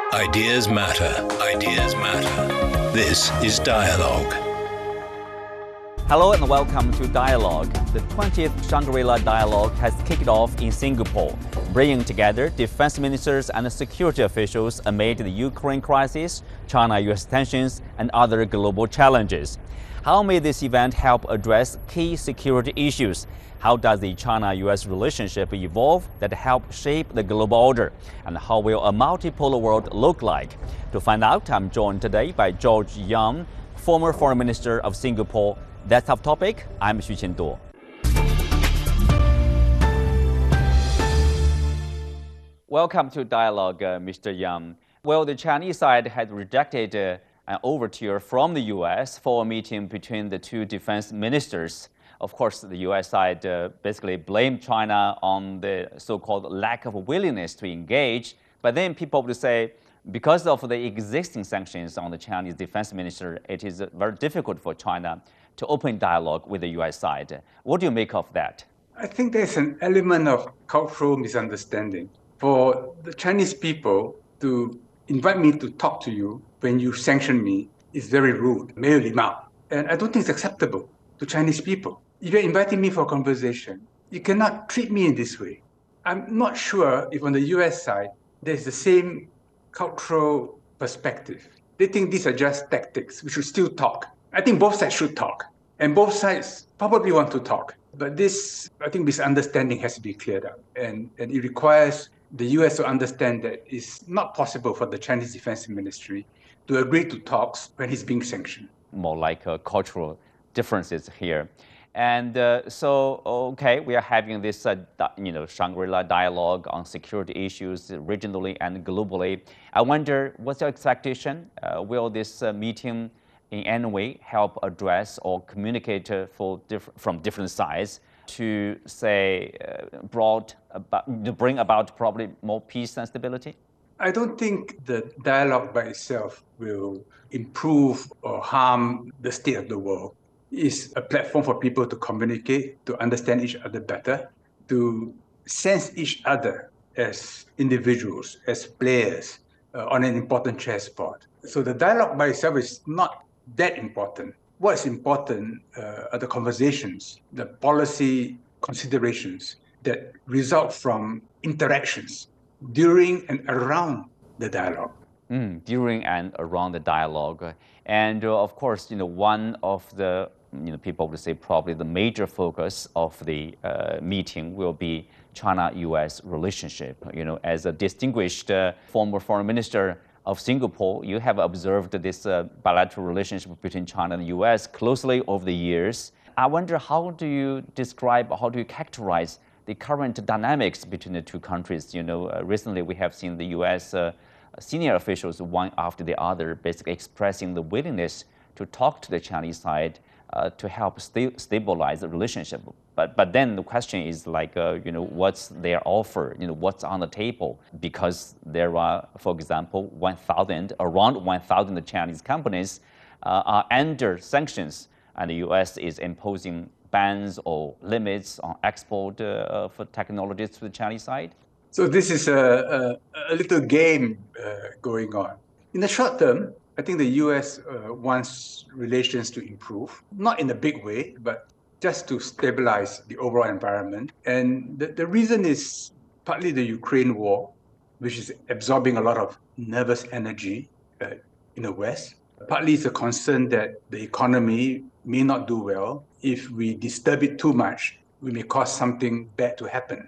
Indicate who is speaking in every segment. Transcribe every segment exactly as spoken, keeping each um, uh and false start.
Speaker 1: Ideas matter. Ideas matter. This is Dialogue.
Speaker 2: Hello and welcome to Dialogue. The twentieth Shangri-La Dialogue has kicked off in Singapore, bringing together defense ministers and security officials amid the Ukraine crisis, China-U S tensions, and other global challenges. How may this event help address key security issues? How does the China-U S relationship evolve that help shape the global order? And how will a multipolar world look like? To find out, I'm joined today by George Yam, former Foreign Minister of Singapore. That's our topic. I'm Xu Qinduo. Welcome to Dialogue, uh, Mister Yang. Well, the Chinese side had rejected uh, an overture from the U S for a meeting between the two defense ministers. Of course, the U S side uh, basically blamed China on the so-called lack of willingness to engage. But then people would say, because of the existing sanctions on the Chinese defense minister, it is very difficult for China to open dialogue with the U S side. What do you make of that?
Speaker 3: I think there's an element of cultural misunderstanding. For the Chinese people to invite me to talk to you when you sanction me is very rude, 没有礼貌. And I don't think it's acceptable to Chinese people. If you're inviting me for a conversation, you cannot treat me in this way. I'm not sure if on the U S side, there's the same cultural perspective. They think these are just tactics. We should still talk. I think both sides should talk. And both sides probably want to talk. But this, I think, misunderstanding has to be cleared up. And, and it requires the U S to understand that it's not possible for the Chinese Defense Ministry to agree to talks when he's being sanctioned.
Speaker 2: More like uh, cultural differences here. And uh, so, okay, we are having this, uh, you know, Shangri-La dialogue on security issues regionally and globally. I wonder, what's your expectation? Uh, will this uh, meeting in any way help address or communicate uh, for diff- from different sides to, say, uh, broad about, to bring about probably more peace and stability?
Speaker 3: I don't think the dialogue by itself will improve or harm the state of the world. It's a platform for people to communicate, to understand each other better, to sense each other as individuals, as players uh, on an important chessboard. So the dialogue by itself is not that important. What's important uh, are the conversations, the policy considerations that result from interactions during and around the dialogue.
Speaker 2: Mm, during and around the dialogue. And uh, of course, you know, one of the you know, people would say probably the major focus of the uh, meeting will be China-U S relationship. You know, as a distinguished uh, former foreign minister of Singapore, you have observed this uh, bilateral relationship between China and the U S closely over the years. I wonder, how do you describe, how do you characterize the current dynamics between the two countries? You know, uh, recently we have seen the U S uh, senior officials, one after the other, basically expressing the willingness to talk to the Chinese side uh, to help sta- stabilize the relationship. But but then the question is like, uh, you know, what's their offer? You know, what's on the table? Because there are, for example, one thousand, around one thousand Chinese companies uh, are under sanctions, and the U S is imposing bans or limits on export uh, for technologies to the Chinese side.
Speaker 3: So this is a, a, a little game uh, going on. In the short term, I think the U S uh, wants relations to improve, not in a big way, but just to stabilize the overall environment. And the, the reason is partly the Ukraine war, which is absorbing a lot of nervous energy uh, in the West. Partly it's a concern that the economy may not do well. If we disturb it too much, we may cause something bad to happen.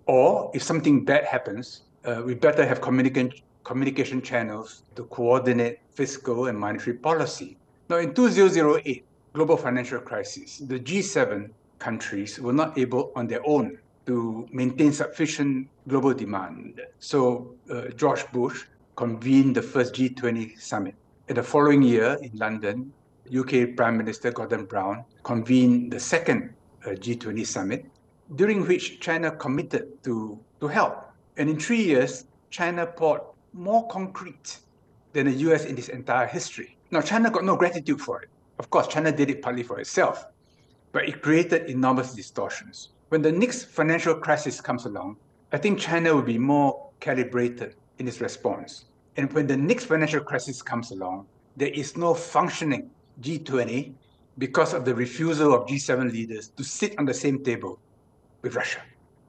Speaker 3: Or if something bad happens, uh, we better have communication communication channels to coordinate fiscal and monetary policy. Now, in two thousand eight, global financial crisis, the G seven countries were not able on their own to maintain sufficient global demand. So uh, George Bush convened the first G twenty summit. In the following year in London, U K Prime Minister Gordon Brown convened the second uh, G twenty summit, during which China committed to, to help. And in three years, China poured more concrete than the U S in its entire history. Now, China got no gratitude for it. Of course, China did it partly for itself, but it created enormous distortions. When the next financial crisis comes along, I think China will be more calibrated in its response. And when the next financial crisis comes along, there is no functioning G twenty because of the refusal of G seven leaders to sit on the same table with Russia.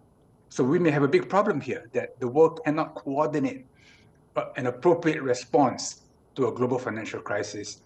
Speaker 3: So we may have a big problem here that the world cannot coordinate an appropriate response to a global financial crisis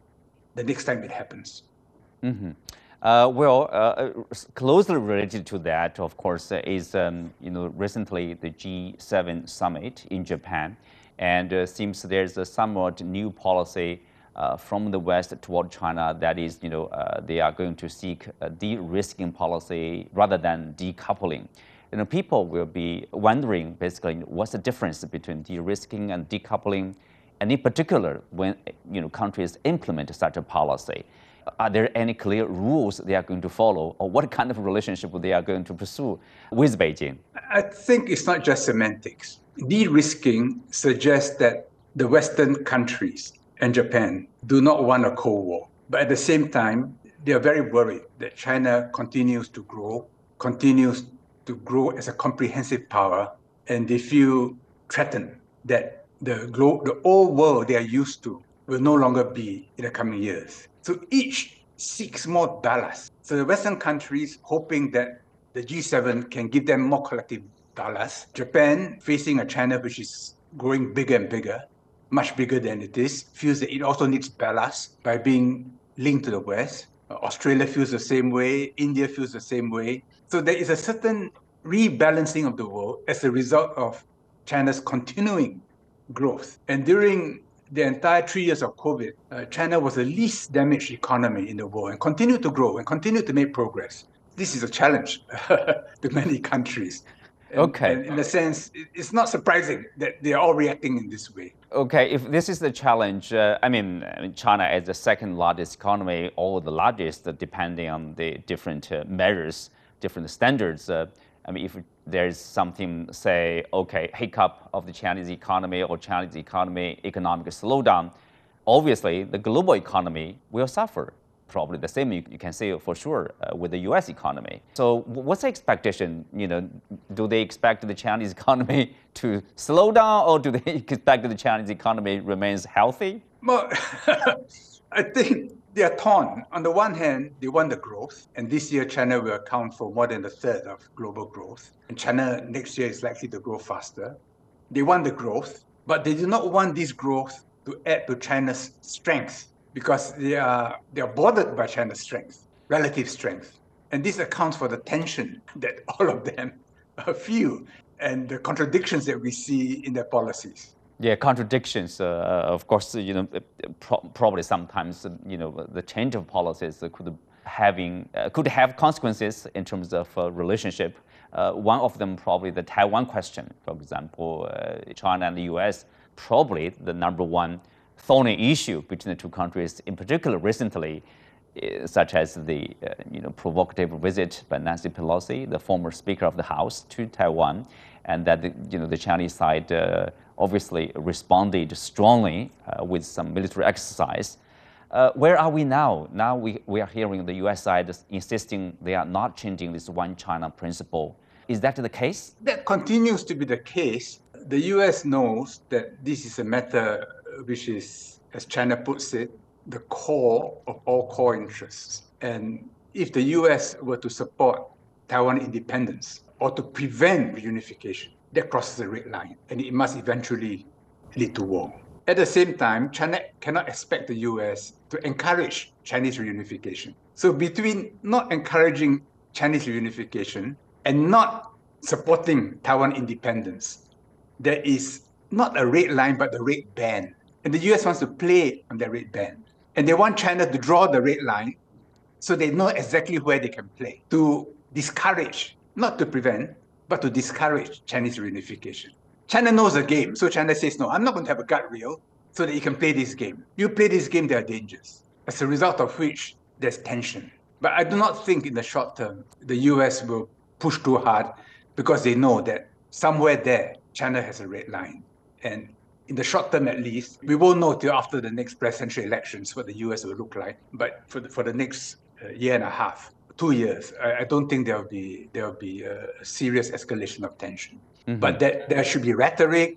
Speaker 3: the next time it happens.
Speaker 2: Mm-hmm. Uh, well, uh, closely related to that, of course, uh, is um, you know recently the G seven summit in Japan, and uh, seems there's a somewhat new policy uh, from the West toward China that is, you know, uh, they are going to seek a de-risking policy rather than decoupling. You know, people will be wondering basically what's the difference between de-risking and decoupling, and in particular when you know countries implement such a policy. Are there any clear rules they are going to follow, or what kind of relationship they are going to pursue with Beijing?
Speaker 3: I think it's not just semantics. De-risking suggests that the Western countries and Japan do not want a Cold War. But at the same time, they are very worried that China continues to grow, continues to grow as a comprehensive power, and they feel threatened that the, glo- the old world they are used to will no longer be in the coming years. So each seeks more ballast. So the Western countries hoping that the G seven can give them more collective ballast. Japan, facing a China which is growing bigger and bigger, much bigger than it is, feels that it also needs ballast by being linked to the West. Uh, Australia feels the same way. India feels the same way. So there is a certain rebalancing of the world as a result of China's continuing growth. And during the entire three years of COVID, uh, China was the least damaged economy in the world and continued to grow and continued to make progress. This is a challenge to many countries. And,
Speaker 2: okay.
Speaker 3: And in a sense, it's not surprising that they are all reacting in this way.
Speaker 2: Okay, if this is the challenge, uh, I mean, China as the second largest economy, or the largest, uh, depending on the different uh, measures, different standards. Uh, I mean, if there's something, say, okay, hiccup of the Chinese economy or Chinese economy economic slowdown, obviously the global economy will suffer. Probably the same you, you can say for sure uh, with the U S economy. So what's the expectation? You know, do they expect the Chinese economy to slow down, or do they expect that the Chinese economy remains healthy?
Speaker 3: Well, I think they are torn. On the one hand, they want the growth, and this year China will account for more than a third of global growth. And China next year is likely to grow faster. They want the growth, but they do not want this growth to add to China's strength, because they are they are bothered by China's strength, relative strength. And this accounts for the tension that all of them feel and the contradictions that we see in their policies.
Speaker 2: Yeah, contradictions. Uh, of course, you know, pro- probably sometimes, you know, the change of policies could having uh, could have consequences in terms of uh, relationship. Uh, one of them probably the Taiwan question, for example, uh, China and the U S probably the number one thorny issue between the two countries, in particular recently, uh, such as the uh, you know provocative visit by Nancy Pelosi, the former Speaker of the House, to Taiwan, and that the, you know the Chinese side uh, obviously responded strongly uh, with some military exercise. Uh, where are we now? Now we, we are hearing the U S side insisting they are not changing this one China principle. Is that the case?
Speaker 3: That continues to be the case. The U S knows that this is a matter which is, as China puts it, the core of all core interests. And if the U S were to support Taiwan independence or to prevent reunification, that crosses the red line, and it must eventually lead to war. At the same time, China cannot expect the U S to encourage Chinese reunification. So between not encouraging Chinese reunification and not supporting Taiwan independence, there is not a red line, but the red band. And the U S wants to play on the red band. And they want China to draw the red line so they know exactly where they can play, to discourage, not to prevent, but to discourage Chinese reunification. China knows the game, so China says, no, I'm not going to have a gut reel so that you can play this game. You play this game, there are dangers, as a result of which there's tension. But I do not think in the short term the U S will push too hard, because they know that somewhere there, China has a red line. And in the short term, at least, we won't know till after the next presidential elections what the U S will look like. But for the, for the next uh, year and a half, two years, I, I don't think there will be there will be a serious escalation of tension. Mm-hmm. But that there should be rhetoric,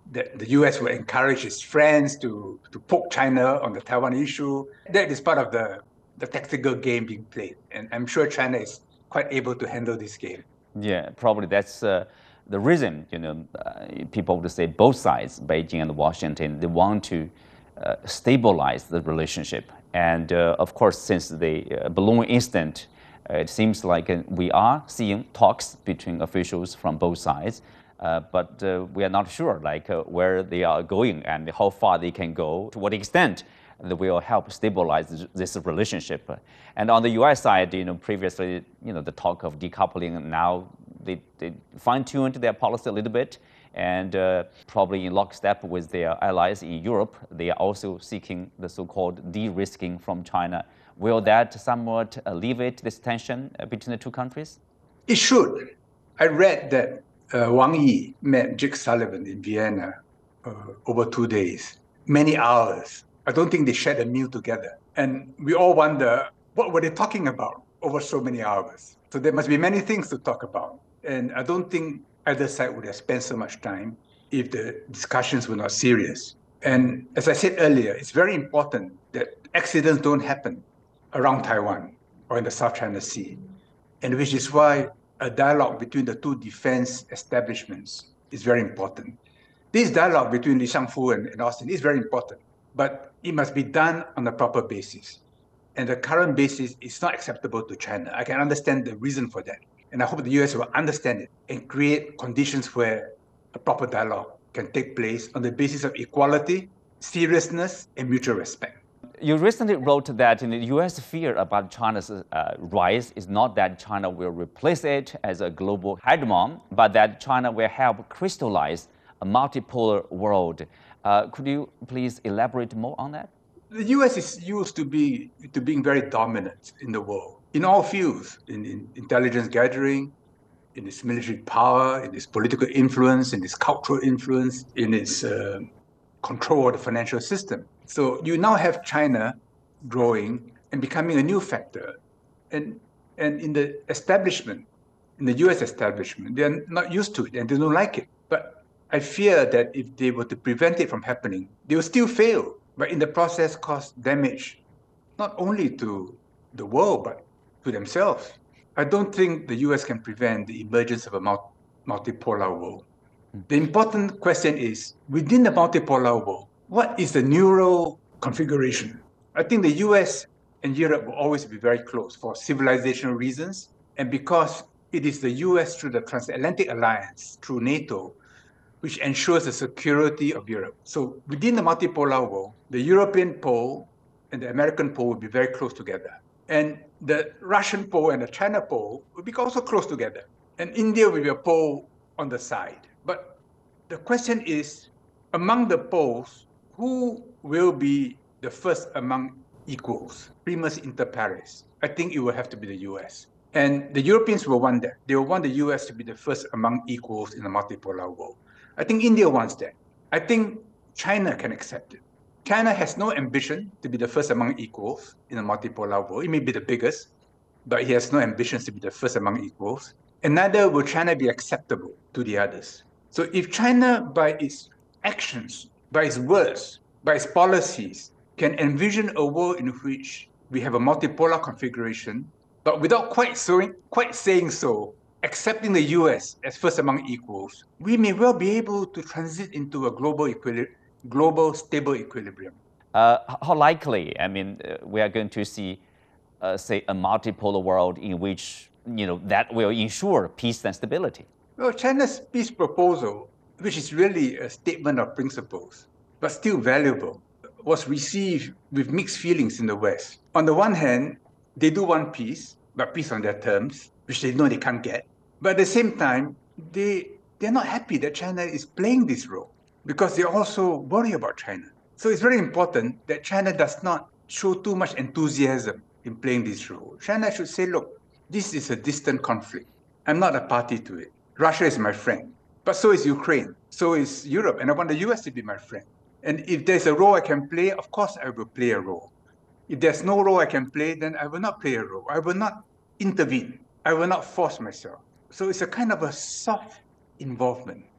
Speaker 3: that the U S will encourage its friends to, to poke China on the Taiwan issue. That is part of the, the tactical game being played. And I'm sure China is quite able to handle this game.
Speaker 2: Yeah, probably that's uh, the reason, you know, uh, people would say both sides, Beijing and Washington, they want to uh, stabilize the relationship. And uh, of course, since the uh, balloon incident, uh, it seems like uh, we are seeing talks between officials from both sides. Uh, but uh, we are not sure like uh, where they are going and how far they can go, to what extent that will help stabilize this relationship. And on the U S side, you know, previously, you know, the talk of decoupling, now they, they fine-tuned their policy a little bit, and uh, probably in lockstep with their allies in Europe, they are also seeking the so-called de-risking from China. Will that somewhat alleviate this tension between the two countries?
Speaker 3: It should. I read that uh, Wang Yi met Jake Sullivan in Vienna uh, over two days, many hours. I don't think they shared a meal together. And we all wonder, what were they talking about over so many hours? So there must be many things to talk about. And I don't think either side would have spent so much time if the discussions were not serious. And as I said earlier, it's very important that accidents don't happen around Taiwan or in the South China Sea. And which is why a dialogue between the two defense establishments is very important. This dialogue between Li Shangfu and, and Austin is very important, but it must be done on a proper basis. And the current basis is not acceptable to China. I can understand the reason for that. And I hope the U S will understand it and create conditions where a proper dialogue can take place on the basis of equality, seriousness, and mutual respect.
Speaker 2: You recently wrote that in the U S fear about China's uh, rise is not that China will replace it as a global hegemon, but that China will help crystallize a multipolar world. Uh, could you please elaborate more on that?
Speaker 3: The U S is used to be to being very dominant in the world, in all fields, in, in intelligence gathering, in its military power, in its political influence, in its cultural influence, in its uh, control of the financial system. So you now have China growing and becoming a new factor. And, and in the establishment, in the U S establishment, they're not used to it and they don't like it. But I fear that if they were to prevent it from happening, they will still fail, but in the process cause damage, not only to the world, but to themselves. I don't think the U S can prevent the emergence of a multipolar world. The important question is, within the multipolar world, what is the neural configuration? I think the U S and Europe will always be very close for civilizational reasons, and because it is the U S through the Transatlantic Alliance, through NATO, which ensures the security of Europe. So within the multipolar world, the European pole and the American pole will be very close together. And the Russian pole and the China pole will be also close together. And India will be a pole on the side. But the question is, among the poles, who will be the first among equals? Primus inter pares. I think it will have to be the U S. And the Europeans will want that. They will want the U S to be the first among equals in the multipolar world. I think India wants that. I think China can accept it. China has no ambition to be the first among equals in a multipolar world. It may be the biggest, but he has no ambitions to be the first among equals. And neither will China be acceptable to the others. So if China, by its actions, by its words, by its policies, can envision a world in which we have a multipolar configuration, but without quite, so, quite saying so, accepting the U S as first among equals, we may well be able to transit into a global equilibrium, global stable equilibrium.
Speaker 2: Uh, how likely, I mean, uh, we are going to see, uh, say, a multipolar world in which, you know, that will ensure peace and stability?
Speaker 3: Well, China's peace proposal, which is really a statement of principles, but still valuable, was received with mixed feelings in the West. On the one hand, they do want peace, but peace on their terms, which they know they can't get. But at the same time, they, they're not happy that China is playing this role because they also worry about China. So it's very important that China does not show too much enthusiasm in playing this role. China should say, look, this is a distant conflict. I'm not a party to it. Russia is my friend, but so is Ukraine, so is Europe, and I want the U S to be my friend. And if there's a role I can play, of course I will play a role. If there's no role I can play, then I will not play a role. I will not intervene. I will not force myself. So it's a kind of a soft involvement.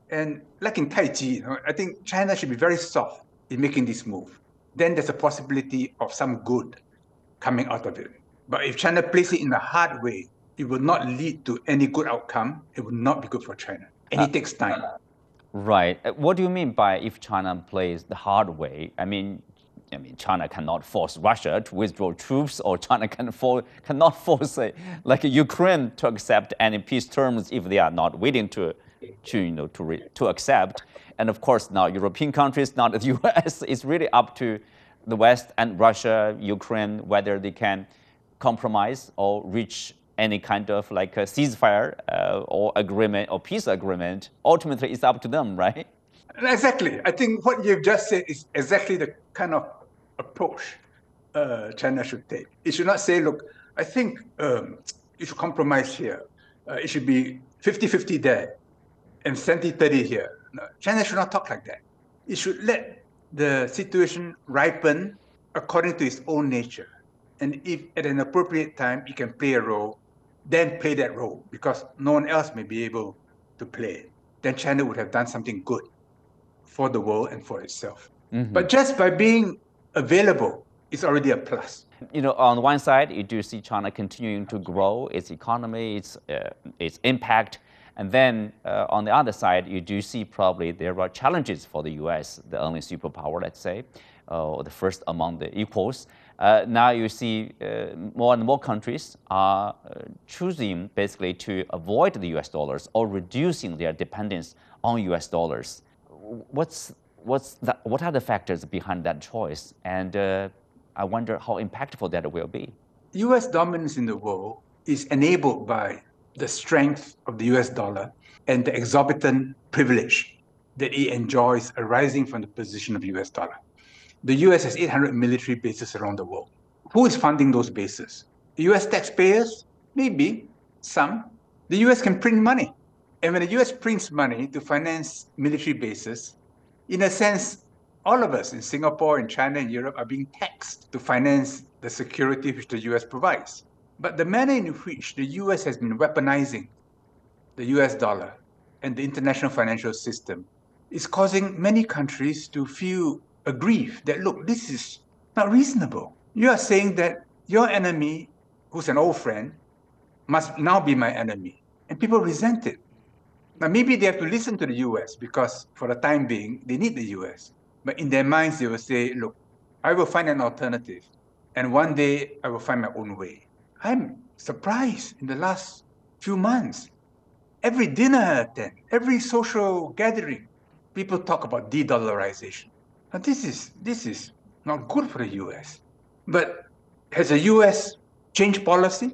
Speaker 3: And like in Tai Chi, you know, I think China should be very soft in making this move. Then there's a possibility of some good coming out of it. But if China plays it in a hard way, it will not lead to any good outcome. It will not be good for China. And it takes time.
Speaker 2: Right. Uh, What do you mean by if China plays the hard way? I mean, I mean, China cannot force Russia to withdraw troops, or China can for, cannot force uh, like Ukraine to accept any peace terms if they are not willing to, to you know, to re, to accept. And of course, now European countries, not the U S, it's really up to the West and Russia, Ukraine, whether they can compromise or reach any kind of like a ceasefire uh, or agreement or peace agreement. Ultimately, it's up to them, right?
Speaker 3: Exactly. I think what you've just said is exactly the kind of approach uh, China should take. It should not say, look, I think um, you should compromise here. Uh, it should be fifty-fifty there and seventy thirty here. No, China should not talk like that. It should let the situation ripen according to its own nature. And if at an appropriate time it can play a role, then play that role, because no one else may be able to play it. Then China would have done something good for the world and for itself. Mm-hmm. But just by being available, it's already a plus.
Speaker 2: You know, on one side, you do see China continuing to grow its economy, its, uh, its impact. And then uh, on the other side, you do see probably there are challenges for the U S, the only superpower, let's say, uh, the first among the equals. Uh, now you see uh, more and more countries are uh, choosing basically to avoid the U S dollars or reducing their dependence on U S dollars. What's, what's the, what are the factors behind that choice? And uh, I wonder how impactful that will be.
Speaker 3: U S dominance in the world is enabled by the strength of the U S dollar and the exorbitant privilege that it enjoys arising from the position of the U S dollar. The U S has eight hundred military bases around the world. Who is funding those bases? The U S taxpayers? Maybe, some. The U S can print money. And when the U S prints money to finance military bases, in a sense, all of us in Singapore, in China, and Europe are being taxed to finance the security which the U S provides. But the manner in which the U S has been weaponizing the U S dollar and the international financial system is causing many countries to feel aggrieved that, look, this is not reasonable. You are saying that your enemy, who's an old friend, must now be my enemy. And people resent it. Now, maybe they have to listen to the U S because for the time being, they need the U S. But in their minds, they will say, look, I will find an alternative. And one day, I will find my own way. I'm surprised in the last few months. Every dinner I attend, every social gathering, people talk about de-dollarization. Now, this is, this is not good for the U S. But has the U S changed policy?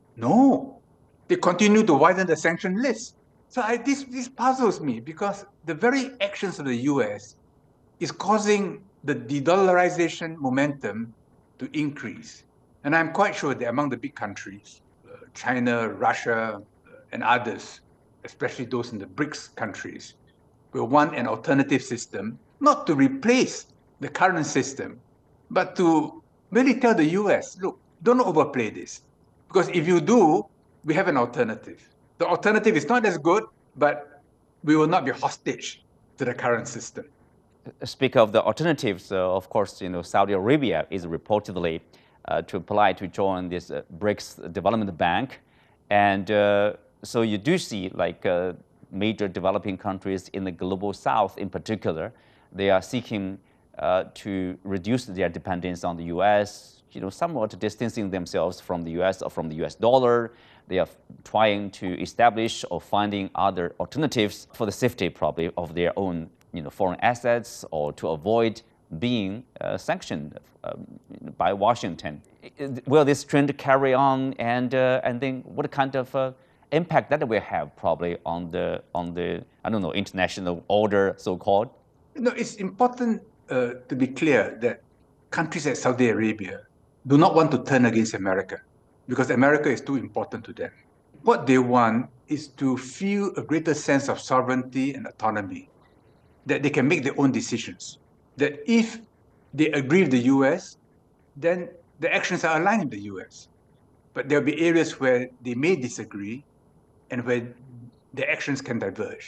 Speaker 3: No. They continue to widen the sanction list. So I, this, this puzzles me because the very actions of the U S is causing the de-dollarization momentum to increase. And I'm quite sure that among the big countries, uh, China, Russia, uh, and others, especially those in the BRICS countries, will want an alternative system, not to replace the current system, but to really tell the U S, look, don't overplay this. Because if you do, we have an alternative. The alternative is not as good, but we will not be hostage to the current system.
Speaker 2: Speak of the alternatives, uh, of course, you know, Saudi Arabia is reportedly uh, to apply to join this uh, BRICS Development Bank. And uh, so you do see like uh, major developing countries in the global south in particular, they are seeking uh, to reduce their dependence on the U S, you know, somewhat distancing themselves from the U S or from the U S dollar. They are trying to establish or finding other alternatives for the safety probably of their own, you know, foreign assets or to avoid being uh, sanctioned um, by Washington. Will this trend carry on, and uh, and then what kind of uh, impact that will have probably on the on the I don't know international order, so-called?
Speaker 3: No, it's important uh, to be clear that countries like Saudi Arabia do not want to turn against America because America is too important to them. What they want is to feel a greater sense of sovereignty and autonomy, that they can make their own decisions, that if they agree with the U S, then the actions are aligned with the U S. But there'll be areas where they may disagree and where the actions can diverge.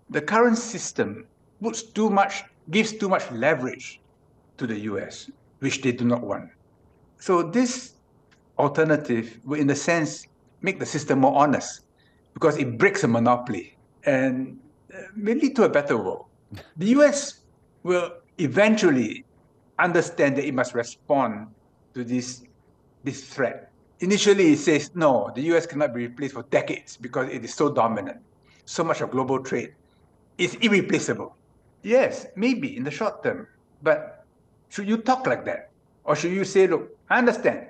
Speaker 3: the current system puts too much, gives too much leverage to the U S, which they do not want. So this alternative will, in a sense, make the system more honest because it breaks a monopoly and may lead to a better world. The U S will eventually understand that it must respond to this, this threat. Initially, it says, no, the U S cannot be replaced for decades because it is so dominant. So much of global trade is irreplaceable. Yes, maybe in the short term, but should you talk like that? Or should you say, look, I understand,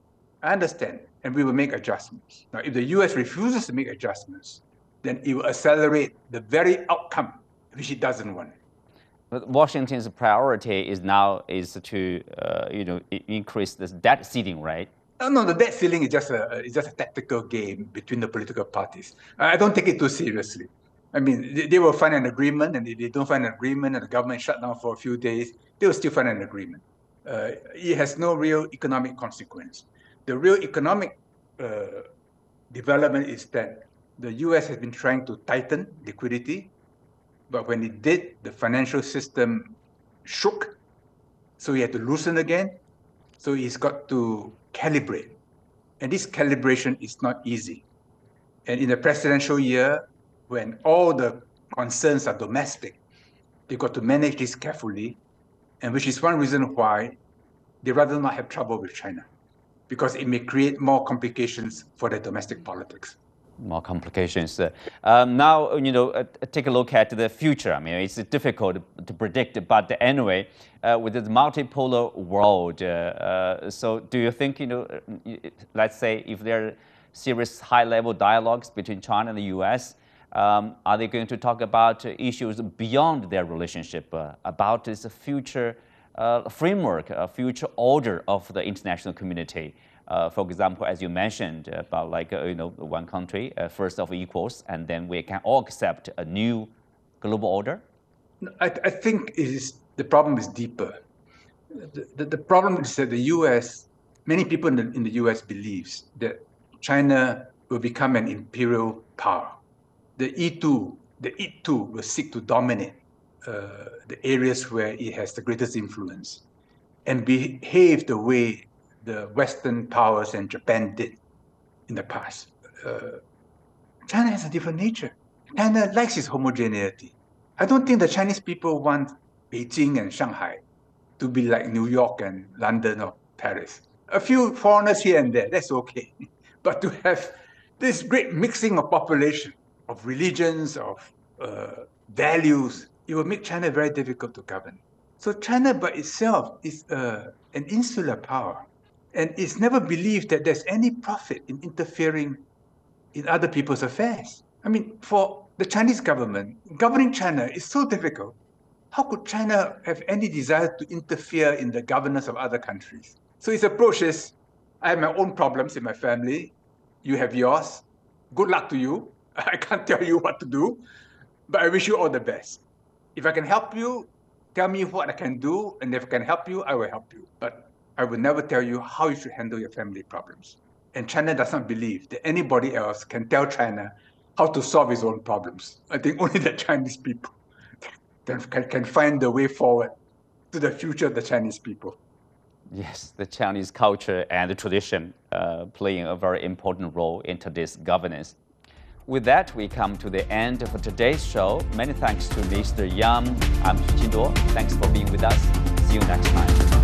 Speaker 3: I understand, and we will make adjustments. Now, if the U S refuses to make adjustments, then it will accelerate the very outcome which it doesn't want.
Speaker 2: But Washington's priority is now is to uh, you know increase this debt ceiling, right?
Speaker 3: No, no, the debt ceiling is just a is just a tactical game between the political parties. I don't take it too seriously. I mean, they, they will find an agreement, and if they don't find an agreement, and the government shut down for a few days, they will still find an agreement. Uh, it has no real economic consequence. The real economic uh, development is that the U S has been trying to tighten liquidity, but when it did, the financial system shook, so he had to loosen again. So he's got to calibrate, and this calibration is not easy. And in a presidential year, when all the concerns are domestic, they've got to manage this carefully, and which is one reason why they rather not have trouble with China, because it may create more complications for their domestic politics.
Speaker 2: More complications. Uh, um, now, you know, uh, take a look at the future. I mean, it's difficult to predict, but anyway, uh, with this multipolar world, uh, uh, so do you think, you know, let's say if there are serious high-level dialogues between China and the U S, um, are they going to talk about issues beyond their relationship, uh, about this future uh, framework, a future order of the international community? Uh, for example, as you mentioned, about like, uh, you know, one country, uh, first of equals, and then we can all accept a new global order?
Speaker 3: I, I think it is, the problem is deeper. The, the, the problem is that the U S, many people in the, in the U S believes that China will become an imperial power. The E two, the E two will seek to dominate uh, the areas where it has the greatest influence and behave the way the Western powers and Japan did in the past. Uh, China has a different nature. China likes its homogeneity. I don't think the Chinese people want Beijing and Shanghai to be like New York and London or Paris. A few foreigners here and there, that's okay. But to have this great mixing of population, of religions, of uh, values, it will make China very difficult to govern. So China by itself is uh, an insular power. And it's never believed that there's any profit in interfering in other people's affairs. I mean, for the Chinese government, governing China is so difficult. How could China have any desire to interfere in the governance of other countries? So its approach is, I have my own problems in my family, you have yours, good luck to you. I can't tell you what to do, but I wish you all the best. If I can help you, tell me what I can do, and if I can help you, I will help you. But I will never tell you how you should handle your family problems. And China does not believe that anybody else can tell China how to solve its own problems. I think only the Chinese people can, can find the way forward to the future of the Chinese people.
Speaker 2: Yes, the Chinese culture and the tradition uh, playing a very important role in today's governance. With that, we come to the end of today's show. Many thanks to Mister Yang. I'm Xu Qinduo. Thanks for being with us. See you next time.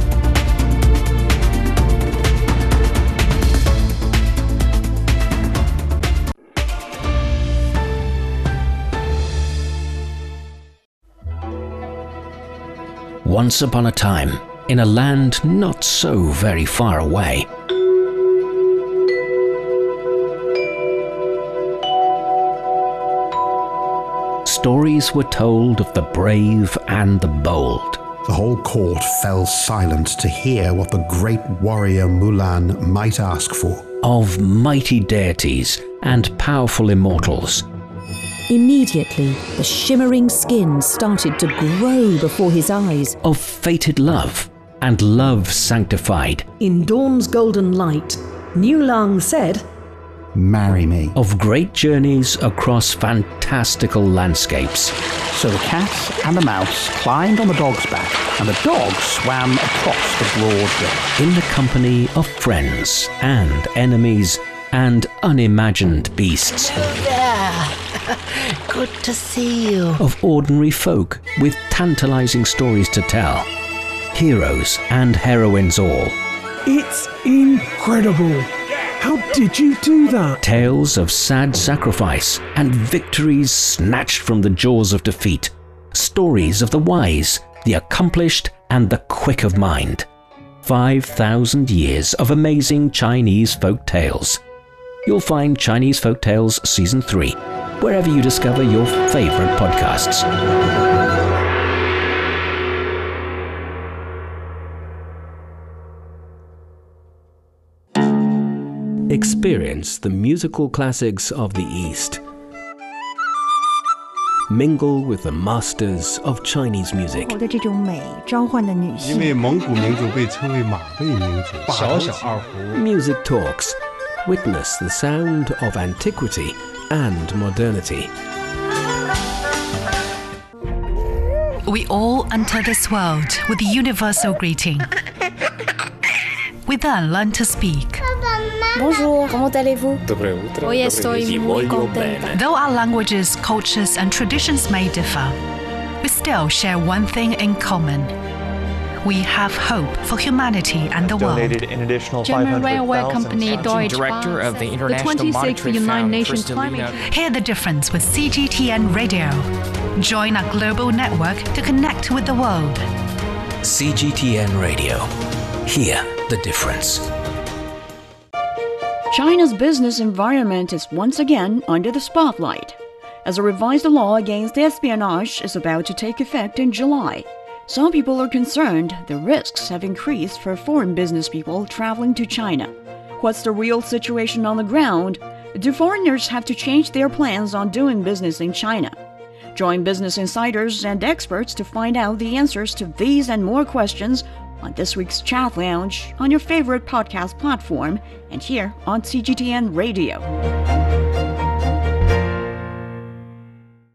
Speaker 4: Once upon a time, in a land not so very far away, stories were told of the brave and the bold.
Speaker 5: The whole court fell silent to hear what the great warrior Mulan might ask for.
Speaker 4: Of mighty deities and powerful immortals.
Speaker 6: Immediately, the shimmering skin started to grow before his eyes.
Speaker 4: Of fated love and love sanctified.
Speaker 7: In dawn's golden light, Niu Lang said,
Speaker 5: marry me.
Speaker 4: Of great journeys across fantastical landscapes.
Speaker 7: So the cat and the mouse climbed on the dog's back, and the dog swam across the broad river.
Speaker 4: In the company of friends and enemies and unimagined beasts.
Speaker 8: Hello there. Good to see you.
Speaker 4: Of ordinary folk with tantalizing stories to tell. Heroes and heroines all.
Speaker 9: It's incredible. How did you do that?
Speaker 4: Tales of sad sacrifice and victories snatched from the jaws of defeat. Stories of the wise, the accomplished, and the quick of mind. five thousand years of amazing Chinese folk tales. You'll find Chinese Folk Tales Season three, wherever you discover your favorite podcasts. Experience the musical classics of the East. Mingle with the masters of Chinese music.
Speaker 10: 的这种美召唤了女性。
Speaker 11: 因为蒙古民族被称为马背民族，小小二胡。
Speaker 4: Music Talks. Witness the sound of antiquity and modernity.
Speaker 12: We all enter this world with the universal greeting. We then learn to speak.
Speaker 13: Bonjour, comment allez-vous?
Speaker 14: Hoy estoy muy contenta.
Speaker 12: Though our languages, cultures, and traditions may differ, we still share one thing in common. We have hope for humanity and the world.
Speaker 14: An additional German railway company Deutsche
Speaker 15: Director
Speaker 14: Bahn
Speaker 15: of the
Speaker 14: says
Speaker 15: International
Speaker 14: the twenty-sixth
Speaker 15: Monetary
Speaker 14: United
Speaker 15: Fund,
Speaker 14: Nations
Speaker 15: Kristalina.
Speaker 14: Climate.
Speaker 12: Hear the difference with C G T N Radio. Join our global network to connect with the world.
Speaker 4: C G T N Radio. Hear the difference.
Speaker 16: China's business environment is once again under the spotlight, as a revised law against espionage is about to take effect in July. Some people are concerned the risks have increased for foreign business people traveling to China. What's the real situation on the ground? Do foreigners have to change their plans on doing business in China? Join business insiders and experts to find out the answers to these and more questions on this week's Chat Lounge on your favorite podcast platform and here on C G T N Radio.